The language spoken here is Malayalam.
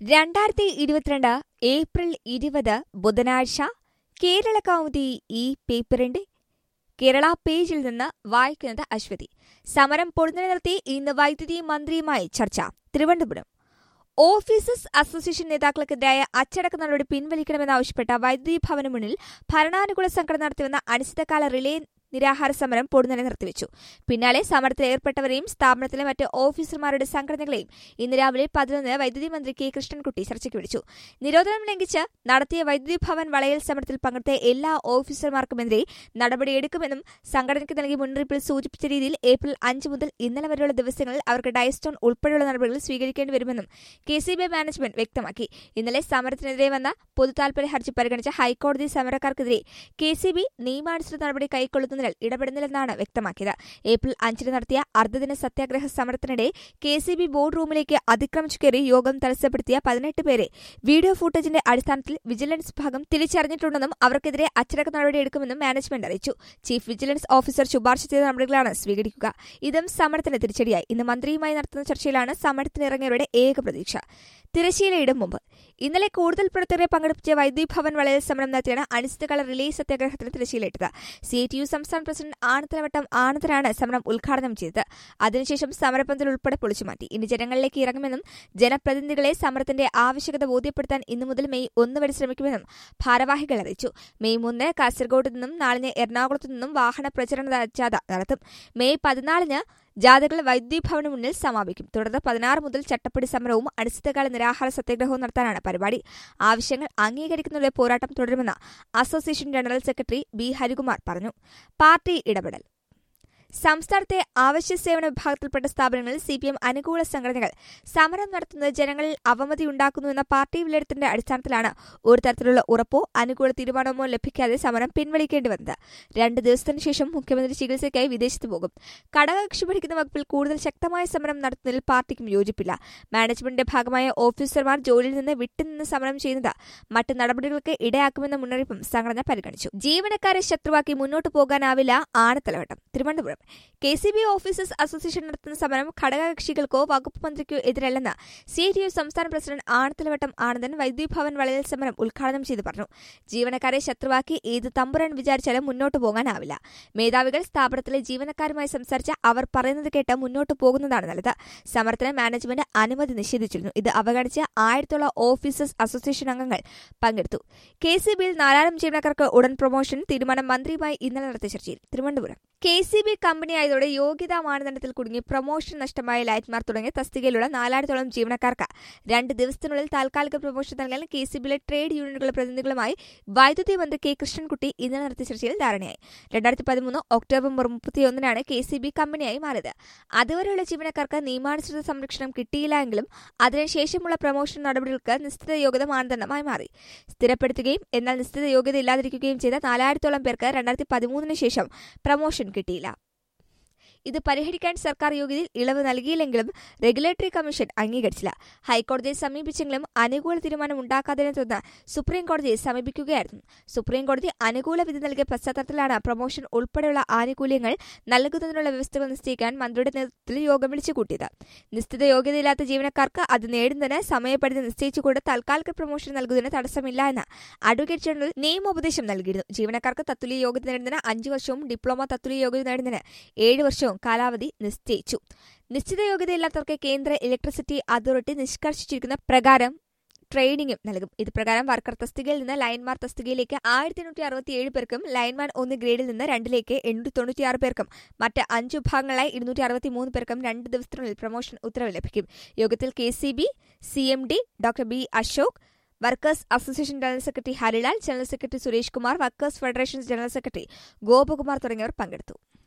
2022 ഏപ്രിൽ 20 ബുധനാഴ്ച കേരള കൗമുദി ഈ പേപ്പറിന്റെ കേരള പേജിൽ നിന്ന് വായിക്കുന്നത് അശ്വതി. സമരം പൊടുന്നതിനിർത്തി ഇന്ന് വൈദ്യുതി മന്ത്രിയുമായി ചർച്ച. തിരുവനന്തപുരം. ഓഫീസേഴ്സ് അസോസിയേഷൻ നേതാക്കൾക്കെതിരായ അച്ചടക്ക നടപടി പിൻവലിക്കണമെന്നാവശ്യപ്പെട്ട വൈദ്യുതി ഭവന് മുന്നിൽ ഭരണാനുകൂല സംഘടന നടത്തിവന്ന അനിശ്ചിതകാല റിലേ നിരാഹാര സമരം പൊടുന്നനെ നിർത്തിവെച്ചു. പിന്നാലെ സമരത്തിൽ ഏർപ്പെട്ടവരെയും സ്ഥാപനത്തിലെ മറ്റ് ഓഫീസർമാരുടെ സംഘടനകളെയും ഇന്ന് രാവിലെ 11 വൈദ്യുതി മന്ത്രി കെ കൃഷ്ണൻകുട്ടി ചർച്ചയ്ക്ക് വിളിച്ചു. നിരോധനം ലംഘിച്ച് നടത്തിയ വൈദ്യുതി ഭവൻ വളയൽ സമരത്തിൽ പങ്കെടുത്ത എല്ലാ ഓഫീസർമാർക്കുമെതിരെ നടപടിയെടുക്കുമെന്നും സംഘടനയ്ക്ക് നൽകിയ മുന്നറിയിപ്പിൽ സൂചിപ്പിച്ച രീതിയിൽ ഏപ്രിൽ 5 മുതൽ ഇന്നലെ വരെയുള്ള ദിവസങ്ങളിൽ അവർക്ക് ഡയസ്റ്റോൺ ഉൾപ്പെടെയുള്ള നടപടികൾ സ്വീകരിക്കേണ്ടി വരുമെന്നും കെസിബി മാനേജ്മെന്റ് വ്യക്തമാക്കി. ഇന്നലെ സമരത്തിനെതിരെ വന്ന പൊതുതാൽപര്യ ഹർജി പരിഗണിച്ച ഹൈക്കോടതി സമരക്കാർക്കെതിരെ കെസിബി നിയമാനുസൃത നടപടി കൈക്കൊള്ളുന്നതിൽ ഇടപെടുന്നില്ലെന്നാണ് വ്യക്തമാക്കിയത്. ഏപ്രിൽ 5 നടത്തിയ അർദ്ധദിന സത്യാഗ്രഹ സമരത്തിനിടെ കെസിബി ബോർഡ് റൂമിലേക്ക് അതിക്രമിച്ചു കയറി യോഗം തടസ്സപ്പെടുത്തിയ 18 പേരെ വീഡിയോ ഫൂട്ടേജിന്റെ അടിസ്ഥാനത്തിൽ വിജിലൻസ് വിഭാഗം തിരിച്ചറിഞ്ഞിട്ടുണ്ടെന്നും അവർക്കെതിരെ അച്ചടക്ക നടപടിയെടുക്കുമെന്നും മാനേജ്മെന്റ് അറിയിച്ചു. ചീഫ് വിജിലൻസ് ഓഫീസർ ശുപാർശ ചെയ്ത നടപടികളാണ് സ്വീകരിക്കുക. ഇതും സമരത്തിന് തിരിച്ചടിയായി. ഇന്ന് മന്ത്രിയുമായി നടത്തുന്ന ചർച്ചയിലാണ് സമരത്തിനിറങ്ങിയവരുടെ ഏക പ്രതീക്ഷ. തിരശ്ശീലയിടും മുമ്പ് ഇന്നലെ കൂടുതൽ പ്രവർത്തകരെ പങ്കെടുപ്പിച്ച വൈദ്യുതി ഭവൻ വളയൽ സമരം നടത്തിയാണ് അനിശ്ചിതകാല റിലേ സത്യാഗ്രഹത്തിന് തിരശ്ശീലയിട്ടത്. സിഐടിയു സംസ്ഥാന പ്രസിഡന്റ് ആനത്തലവട്ടം ആനന്ദനാണ് സമരം ഉദ്ഘാടനം ചെയ്തത്. അതിനുശേഷം സമരപന്തൽ ഉൾപ്പെടെ പൊളിച്ചുമാറ്റി. ഇനി ജനങ്ങളിലേക്ക് ഇറങ്ങുമെന്നും ജനപ്രതിനിധികളെ സമരത്തിന്റെ ആവശ്യകത ബോധ്യപ്പെടുത്താൻ ഇന്നു മുതൽ മെയ് 1 വരെ ശ്രമിക്കുമെന്നും ഭാരവാഹികൾ അറിയിച്ചു. മെയ് 3 കാസർഗോഡ് നിന്നും 4 എറണാകുളത്തു നിന്നും വാഹന പ്രചരണ ജാഥ നടത്തും. മെയ് 14 ജാഥകൾ വൈദ്യുതി ഭവന് മുന്നിൽ സമാപിക്കും. തുടർന്ന് 16 മുതൽ ചട്ടപ്പടി സമരവും അനിശ്ചിതകാല നിരാഹാര സത്യാഗ്രഹവും നടത്താനാണ് പരിപാടി. ആവശ്യങ്ങൾ അംഗീകരിക്കുന്നതിലെ പോരാട്ടം തുടരുമെന്ന് association general secretary B Harikumar പറഞ്ഞു. പാർട്ടി ഇടപെടൽ. സംസ്ഥാനത്തെ അവശ്യ സേവന വിഭാഗത്തിൽപ്പെട്ട സ്ഥാപനങ്ങളിൽ സിപിഎം അനുകൂല സംഘടനകൾ സമരം നടത്തുന്നത് ജനങ്ങളിൽ അവമതിയുണ്ടാക്കുന്നുവെന്ന പാർട്ടി വിലയിരുത്തലിന്റെ അടിസ്ഥാനത്തിലാണ് ഒരു തരത്തിലുള്ള ഉറപ്പോ അനുകൂല തീരുമാനമോ ലഭിക്കാതെ സമരം പിൻവലിക്കേണ്ടി വന്നത്. 2 ദിവസത്തിനു ശേഷം മുഖ്യമന്ത്രി ചികിത്സയ്ക്കായി വിദേശത്ത് പോകും. ഘടകകക്ഷി ഭരിക്കുന്ന വകുപ്പിൽ കൂടുതൽ ശക്തമായ സമരം നടത്തുന്നതിൽ പാർട്ടിക്കും യോജിപ്പില്ല. മാനേജ്മെന്റിന്റെ ഭാഗമായ ഓഫീസർമാർ ജോലിയിൽ നിന്ന് വിട്ടുനിന്ന് സമരം ചെയ്യുന്നത് മറ്റ് നടപടികൾക്ക് ഇടയാക്കുമെന്ന മുന്നറിയിപ്പും സംഘടന പരിഗണിച്ചു. ജീവനക്കാരെ ശത്രുവാക്കി മുന്നോട്ടു പോകാനാവില്ല. Anathalavattom. Thiruvananthapuram. KCB officers association നടത്തുന്ന സമരം ഘടകകക്ഷികൾക്കോ വകുപ്പ് മന്ത്രിക്കോ എതിരല്ലെന്ന് സിഐടിയു സംസ്ഥാന പ്രസിഡന്റ് ആനത്തലവട്ടം ആനന്ദൻ വൈദ്യുതി ഭവൻ വളയൽ സമരം ഉദ്ഘാടനം ചെയ്ത് പറഞ്ഞു. ജീവനക്കാരെ ശത്രുവാക്കി ഏത് തമ്പുരാൻ വിചാരിച്ചാലും മുന്നോട്ടു പോകാനാവില്ല. മേധാവികൾ സ്ഥാപനത്തിലെ ജീവനക്കാരുമായി സംസാരിച്ച് അവർ പറയുന്നത് കേട്ട് മുന്നോട്ടു പോകുന്നതാണ് നല്ലത്. സമരത്തിന് മാനേജ്മെന്റ് അനുമതി നിഷേധിച്ചിരുന്നു. ഇത് അവഗണിച്ച് 1000-ഓളം ഓഫീസേഴ്സ് അസോസിയേഷൻ അംഗങ്ങൾ പങ്കെടുത്തു. കെസിബിയിൽ 4000 ജീവനക്കാർക്ക് ഉടൻ പ്രൊമോഷൻ തീരുമാനം മന്ത്രിയുമായി ഇന്നലെ നടത്തിയ ചർച്ചയിൽ. തിരുവനന്തപുരം. കെസിബി കമ്പനിയായതോടെ യോഗ്യതാ മാനദണ്ഡത്തിൽ കുടുങ്ങി പ്രൊമോഷൻ നഷ്ടമായ ലൈറ്റ്മാർ തുടങ്ങിയ തസ്തികയിലുള്ള 4000-ഓളം ജീവനക്കാർക്ക് 2 ദിവസത്തിനുള്ളിൽ താൽക്കാലിക പ്രൊമോഷൻ നൽകാൻ കെസിബിയിലെ ട്രേഡ് യൂണിയനുകളുടെ പ്രതിനിധികളുമായി വൈദ്യുതി മന്ത്രി കെ കൃഷ്ണൻകുട്ടി ഇന്നലെ നടത്തിയ ചർച്ചയിൽ ധാരണയായി. 2013 ഒക്ടോബർ 31 കെസിബി കമ്പനിയായി മാറിയത്. അതുവരെയുള്ള ജീവനക്കാർക്ക് നിയമാനുസൃത സംരക്ഷണം കിട്ടിയില്ല എങ്കിലും അതിനുശേഷമുള്ള പ്രൊമോഷൻ നടപടികൾക്ക് നിശ്ചിത യോഗ്യത മാനദണ്ഡമായി മാറി. സ്ഥിരപ്പെടുത്തുകയും എന്നാൽ നിശ്ചിത യോഗ്യത ഇല്ലാതിരിക്കുകയും ചെയ്ത 4000-ഓളം പേർക്ക് 2013 ശേഷം പ്രൊമോഷൻ കിട്ടിയില്ല. ഇത് പരിഹരിക്കാൻ സർക്കാർ യോഗ്യതയിൽ ഇളവ് നൽകിയില്ലെങ്കിലും റെഗുലേറ്ററി കമ്മീഷൻ അംഗീകരിച്ചില്ല. ഹൈക്കോടതിയെ സമീപിച്ചെങ്കിലും അനുകൂല തീരുമാനം ഉണ്ടാക്കാത്തതിനെ തുടർന്ന് സുപ്രീംകോടതിയെ സമീപിക്കുകയായിരുന്നു. സുപ്രീംകോടതി അനുകൂല വിധി നൽകിയ പശ്ചാത്തലത്തിലാണ് പ്രൊമോഷൻ ഉൾപ്പെടെയുള്ള ആനുകൂല്യങ്ങൾ നൽകുന്നതിനുള്ള വ്യവസ്ഥകൾ നിശ്ചയിക്കാൻ മന്ത്രിയുടെ നേതൃത്വത്തിൽ യോഗം വിളിച്ചുകൂട്ടിയത്. നിശ്ചിത യോഗ്യതയില്ലാത്ത ജീവനക്കാർക്ക് അത് നേടുന്നതിന് സമയപരിധി നിശ്ചയിച്ചുകൊണ്ട് താൽക്കാലിക പ്രൊമോഷൻ നൽകുന്നതിന് തടസ്സമില്ല എന്ന് അഡ്വക്കേറ്റ് ജനറൽ നിയമോപദേശം നൽകിയിരുന്നു. ജീവനക്കാർക്ക് തത്തുല്യ യോഗ്യത നേടുന്നതിന് 5 വർഷവും ഡിപ്ലോമ തത്തുല്യ യോഗ്യത നേടുന്നതിന് 7 വർഷവും കാലാവധി നിശ്ചയിച്ചു. നിശ്ചിത യോഗ്യതയില്ലാത്തവർക്ക് കേന്ദ്ര ഇലക്ട്രിസിറ്റി അതോറിറ്റി നിഷ്കർഷിച്ചിരിക്കുന്ന പ്രകാരം ട്രെയിനിങ്ങും നൽകും. ഇത് പ്രകാരം വർക്കർ തസ്തികയിൽ നിന്ന് ലൈൻമാൻ തസ്തികയിലേക്ക് 1867 പേർക്കും ലൈൻമാൻ 1 ഗ്രേഡിൽ നിന്ന് 2ലേക്ക് 896 പേർക്കും മറ്റ് 5 വിഭാഗങ്ങളായി 263 പേർക്കും 2 ദിവസത്തിനുള്ളിൽ പ്രൊമോഷൻ ഉത്തരവ് ലഭിക്കും. യോഗത്തിൽ KCB CMD doctor B Ashok, workers association general secretary Harilal, general secretary Suresh Kumar, workers federation general secretary Gopakumar തുടങ്ങിയവർ പങ്കെടുത്തു.